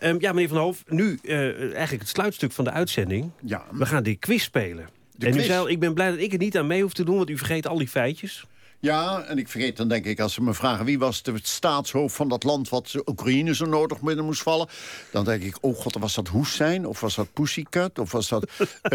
Meneer Van Hoof, nu eigenlijk het sluitstuk van de uitzending. Ja. We gaan die quiz spelen. U zei al, ik ben blij dat ik er niet aan mee hoef te doen, want u vergeet al die feitjes. Ja, en ik vergeet dan denk ik, als ze me vragen... wie was de staatshoofd van dat land wat Oekraïne zo nodig binnen moest vallen... dan denk ik, oh god, was dat Hussein? Of was dat Pussycat? Of was dat...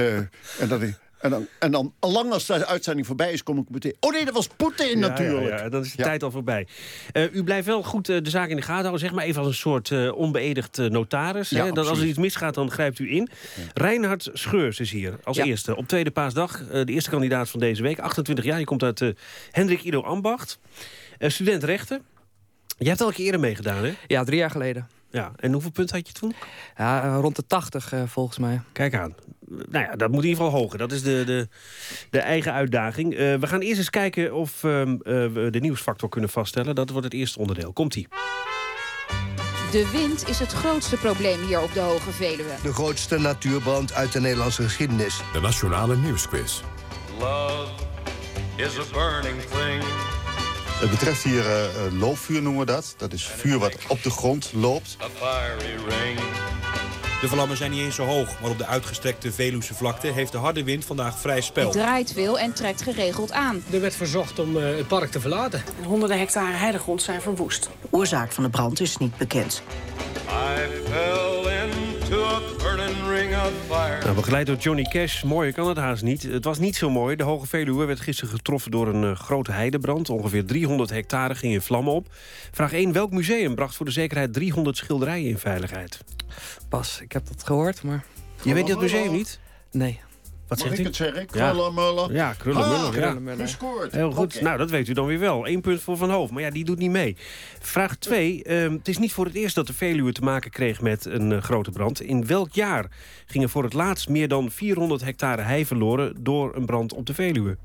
En dan, lang als de uitzending voorbij is, kom ik meteen... Oh nee, dat was Poetin natuurlijk. Ja, dan is de tijd al voorbij. U blijft wel goed de zaak in de gaten houden. Zeg maar even als een soort onbeëdigd notaris. Ja, dat als er iets misgaat, dan grijpt u in. Ja. Reinhard Scheurs is hier als eerste. Op tweede paasdag, de eerste kandidaat van deze week. 28 jaar, je komt uit Hendrik Ido Ambacht. Student rechten. Jij hebt al een keer eerder meegedaan, hè? Ja, 3 jaar geleden. Ja, en hoeveel punten had je toen? Ja, rond de 80 volgens mij. Kijk aan. Nou ja, dat moet in ieder geval hoger. Dat is de eigen uitdaging. We gaan eerst eens kijken of we de nieuwsfactor kunnen vaststellen. Dat wordt het eerste onderdeel. Komt-ie. De wind is het grootste probleem hier op de Hoge Veluwe. De grootste natuurbrand uit de Nederlandse geschiedenis. De Nationale Nieuwsquiz. Love is a burning thing. Het betreft hier loopvuur noemen we dat. Dat is vuur wat op de grond loopt. A fiery ring. De vlammen zijn niet eens zo hoog, maar op de uitgestrekte Veluwse vlakte heeft de harde wind vandaag vrij spel. Het draait veel en trekt geregeld aan. Er werd verzocht om het park te verlaten. Honderden hectare heidegrond zijn verwoest. De oorzaak van de brand is niet bekend. I fell into a burning ring of fire. Nou, begeleid door Johnny Cash. Mooier kan het haast niet. Het was niet zo mooi. De Hoge Veluwe werd gisteren getroffen door een grote heidebrand. Ongeveer 300 hectare ging in vlammen op. Vraag 1. Welk museum bracht voor de zekerheid 300 schilderijen in veiligheid? Pas, ik heb dat gehoord, maar... Je weet dat museum niet? Nee. Wat Mag zegt ik u? het zeggen? Krullenmullen. Ja, Krullenmullen. Ja. Gescoord. Heel goed. Okay. Nou, dat weet u dan weer wel. 1 punt voor Van Hoof, maar ja, die doet niet mee. Vraag 2. Het is niet voor het eerst dat de Veluwe te maken kreeg met een grote brand. In welk jaar gingen voor het laatst meer dan 400 hectare hei verloren door een brand op de Veluwe?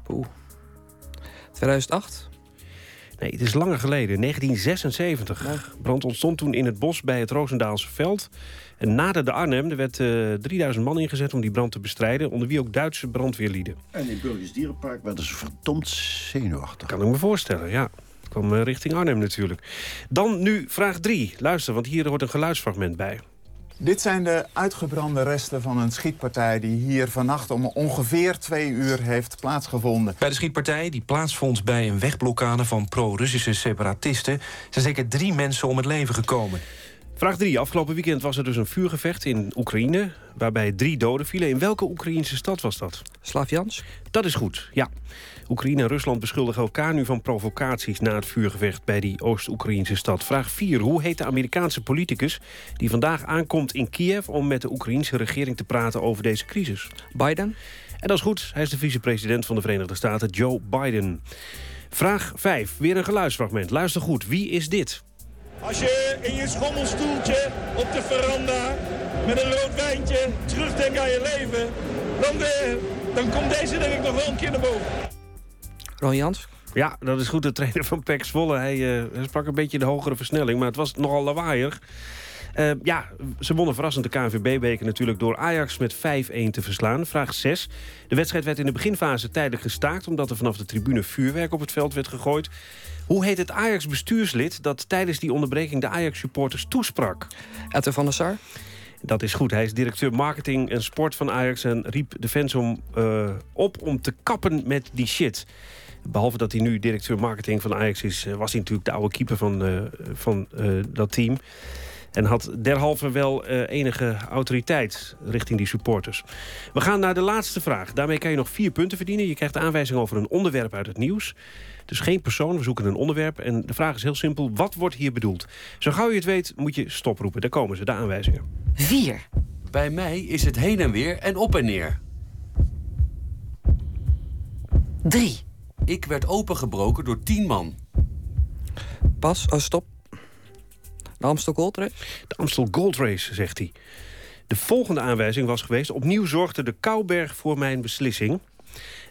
2008? Nee, het is langer geleden. 1976. Nee. Brand ontstond toen in het bos bij het Roosendaalse veld. En naderde Arnhem. Er werd 3000 man ingezet om die brand te bestrijden. Onder wie ook Duitse brandweerlieden. En in Burgers Dierenpark werden ze verdomd zenuwachtig. Kan ik me voorstellen, ja. Het kwam richting Arnhem natuurlijk. Dan nu vraag 3. Luister, want hier hoort een geluidsfragment bij. Dit zijn de uitgebrande resten van een schietpartij die hier vannacht om ongeveer 2 uur heeft plaatsgevonden. Bij de schietpartij, die plaatsvond bij een wegblokkade van pro-Russische separatisten, zijn zeker 3 mensen om het leven gekomen. Vraag 3. Afgelopen weekend was er dus een vuurgevecht in Oekraïne, waarbij 3 doden vielen. In welke Oekraïnse stad was dat? Slavjansk? Dat is goed, ja. Oekraïne en Rusland beschuldigen elkaar nu van provocaties na het vuurgevecht bij die Oost-Oekraïnse stad. Vraag 4. Hoe heet de Amerikaanse politicus die vandaag aankomt in Kiev om met de Oekraïnse regering te praten over deze crisis? Biden? En dat is goed. Hij is de vicepresident van de Verenigde Staten, Joe Biden. Vraag 5. Weer een geluidsfragment. Luister goed. Wie is dit? Als je in je schommelstoeltje op de veranda met een rood wijntje terugdenkt aan je leven, dan komt deze denk ik nog wel een keer naar boven. Ron Jans? Ja, dat is goed. De trainer van PEC Zwolle. Hij sprak een beetje de hogere versnelling, maar het was nogal lawaaiig. Ze wonnen verrassend de KNVB-beker natuurlijk door Ajax met 5-1 te verslaan. Vraag 6. De wedstrijd werd in de beginfase tijdelijk gestaakt omdat er vanaf de tribune vuurwerk op het veld werd gegooid. Hoe heet het Ajax-bestuurslid dat tijdens die onderbreking de Ajax-supporters toesprak? Edwin van der Sar? Dat is goed. Hij is directeur marketing en sport van Ajax en riep de fans op om te kappen met die shit. Behalve dat hij nu directeur marketing van Ajax is, was hij natuurlijk de oude keeper van dat team. En had derhalve wel enige autoriteit richting die supporters. We gaan naar de laatste vraag. Daarmee kan je nog 4 punten verdienen. Je krijgt de aanwijzing over een onderwerp uit het nieuws. Dus geen persoon, we zoeken een onderwerp. En de vraag is heel simpel, wat wordt hier bedoeld? Zo gauw je het weet, moet je stoproepen. Daar komen ze, de aanwijzingen. 4. Bij mij is het heen en weer en op en neer. 3. Ik werd opengebroken door 10 man. Pas, stop. De Amstel Gold Race? De Amstel Gold Race, zegt hij. De volgende aanwijzing was geweest: opnieuw zorgde de Kouberg voor mijn beslissing.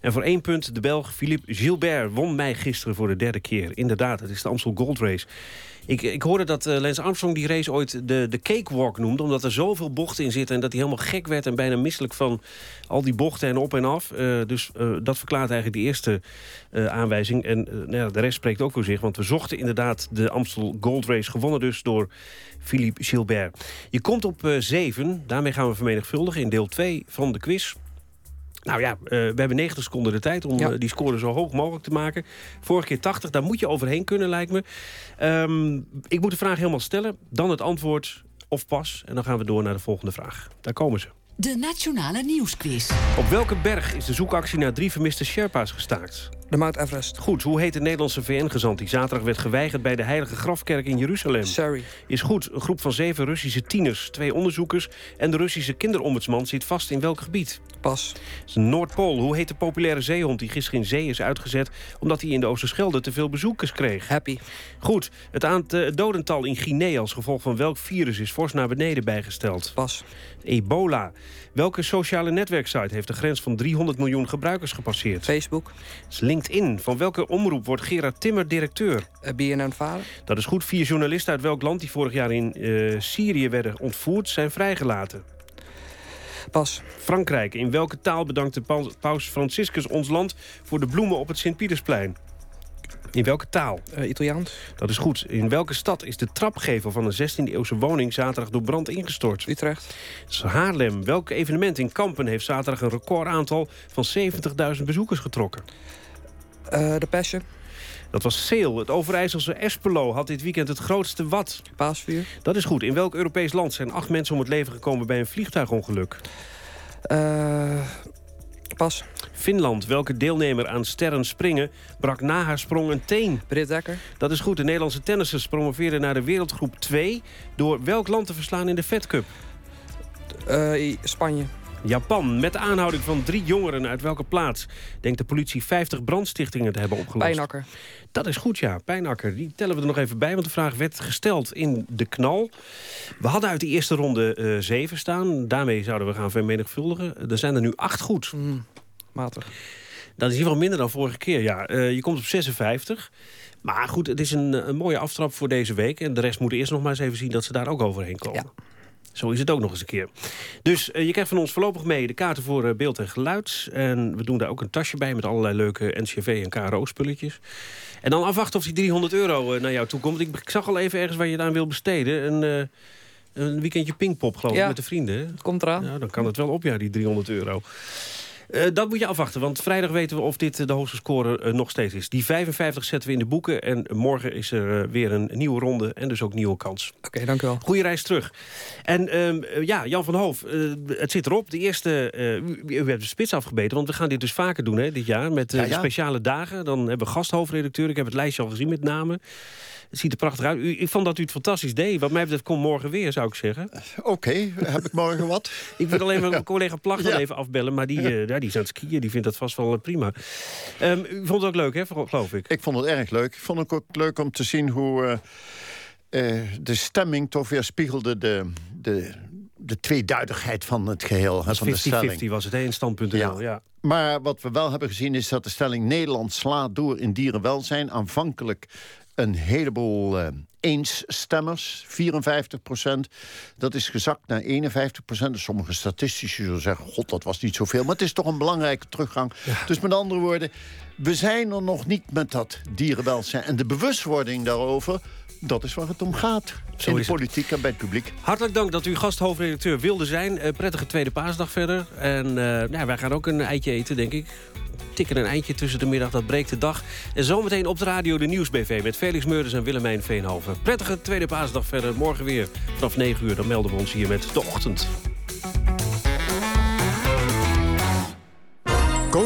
En voor 1 punt de Belg Philippe Gilbert won mij gisteren voor de 3e keer. Inderdaad, het is de Amstel Gold Race. Ik hoorde dat Lance Armstrong die race ooit de cakewalk noemde, omdat er zoveel bochten in zitten en dat hij helemaal gek werd en bijna misselijk van al die bochten en op en af. Dus dat verklaart eigenlijk de eerste aanwijzing. En de rest spreekt ook voor zich, want we zochten inderdaad de Amstel Gold Race, gewonnen dus door Philippe Gilbert. Je komt op 7, daarmee gaan we vermenigvuldigen in deel 2 van de quiz. Nou ja, we hebben 90 seconden de tijd om die score zo hoog mogelijk te maken. Vorige keer 80, daar moet je overheen kunnen, lijkt me. Ik moet de vraag helemaal stellen, dan het antwoord of pas. En dan gaan we door naar de volgende vraag. Daar komen ze. De Nationale Nieuwsquiz. Op welke berg is de zoekactie naar 3 vermiste Sherpa's gestaakt? De Mount Everest. Goed, hoe heet de Nederlandse VN-gezant die zaterdag werd geweigerd bij de Heilige Grafkerk in Jeruzalem? Sorry. Is goed, een groep van 7 Russische tieners, 2 onderzoekers en de Russische kinderombudsman zit vast in welk gebied? Pas. Het is de Noordpool. Hoe heet de populaire zeehond die gisteren in zee is uitgezet omdat hij in de Oosterschelde te veel bezoekers kreeg? Happy. Goed, het dodental in Guinea als gevolg van welk virus is fors naar beneden bijgesteld? Pas. Ebola. Welke sociale netwerksite heeft de grens van 300 miljoen gebruikers gepasseerd? Facebook. Het is LinkedIn. Van welke omroep wordt Gerard Timmer directeur? BNN-Vara. Dat is goed. 4 journalisten uit welk land die vorig jaar in Syrië werden ontvoerd zijn vrijgelaten? Pas. Frankrijk. In welke taal bedankte paus Franciscus ons land voor de bloemen op het Sint-Pietersplein? In welke taal? Italiaans. Dat is goed. In welke stad is de trapgevel van een 16e-eeuwse woning zaterdag door brand ingestort? Utrecht. Dat is Haarlem. Welk evenement in Kampen heeft zaterdag een recordaantal van 70.000 bezoekers getrokken? De Passion. Dat was Seel. Het Overijsselse Espelo had dit weekend het grootste wat? Paasvuur. Dat is goed. In welk Europees land zijn 8 mensen om het leven gekomen bij een vliegtuigongeluk? Pas. Finland. Welke deelnemer aan sterren springen brak na haar sprong een teen? Britt Dekker. Dat is goed. De Nederlandse tennissers promoveerden naar de wereldgroep 2... door welk land te verslaan in de Fed Cup? Spanje. Japan. Met de aanhouding van 3 jongeren uit welke plaats denkt de politie 50 brandstichtingen te hebben opgelost? Pijnakker. Dat is goed, ja. Pijnakker. Die tellen we er nog even bij, want de vraag werd gesteld in de knal. We hadden uit die eerste ronde 7 staan. Daarmee zouden we gaan vermenigvuldigen. Er zijn er nu 8 goed. Matig. Dat is in ieder geval minder dan vorige keer, ja. Je komt op 56. Maar goed, het is een mooie aftrap voor deze week. En de rest moeten eerst nog maar eens even zien dat ze daar ook overheen komen. Ja. Zo is het ook nog eens een keer. Dus je krijgt van ons voorlopig mee de kaarten voor beeld en geluid. En we doen daar ook een tasje bij met allerlei leuke NCV en KRO-spulletjes. En dan afwachten of die 300 euro naar jou toe komt. Ik zag al even ergens waar je het aan wil besteden. Een weekendje Pinkpop, geloof ik, met de vrienden. Het komt eraan. Ja, dan kan het wel op, ja, die 300 euro. Dat moet je afwachten, want vrijdag weten we of dit de hoogste score nog steeds is. Die 55 zetten we in de boeken en morgen is er weer een nieuwe ronde en dus ook nieuwe kans. Oké, dank u wel. Goeie reis terug. En Jan van Hoof, het zit erop. De eerste, u hebt de spits afgebeten, want we gaan dit dus vaker doen dit jaar met speciale dagen. Dan hebben we gasthoofdredacteur, ik heb het lijstje al gezien met namen. Het ziet er prachtig uit. Ik vond dat u het fantastisch deed. Wat mij betreft komt morgen weer, zou ik zeggen. Oké, heb ik morgen wat? Ik wil alleen mijn collega Plag dan even afbellen. Maar die is aan het skiën. Die vindt dat vast wel prima. U vond het ook leuk, hè, geloof ik? Ik vond het erg leuk. Ik vond het ook leuk om te zien hoe de stemming toch weer spiegelde de tweeduidigheid van het geheel. Van de stelling. 50-50 was het, in stand.nl. Ja. Maar wat we wel hebben gezien is dat de stelling Nederland slaat door in dierenwelzijn. Aanvankelijk een heleboel eens-stemmers, 54%. Dat is gezakt naar 51%. Dus sommige statistici zullen zeggen, god, dat was niet zoveel. Maar het is toch een belangrijke teruggang. Ja. Dus met andere woorden, we zijn er nog niet met dat dierenwelzijn. En de bewustwording daarover, dat is waar het om gaat. Zo in de politiek en bij het publiek. Hartelijk dank dat u gasthoofdredacteur wilde zijn. Prettige tweede paasdag verder. En wij gaan ook een eitje eten, denk ik. Tikken een eindje tussen de middag, dat breekt de dag. En zometeen op de radio de Nieuwsbv met Felix Meurders en Willemijn Veenhoven. Prettige tweede paasdag verder, morgen weer vanaf 9 uur. Dan melden we ons hier met De Ochtend.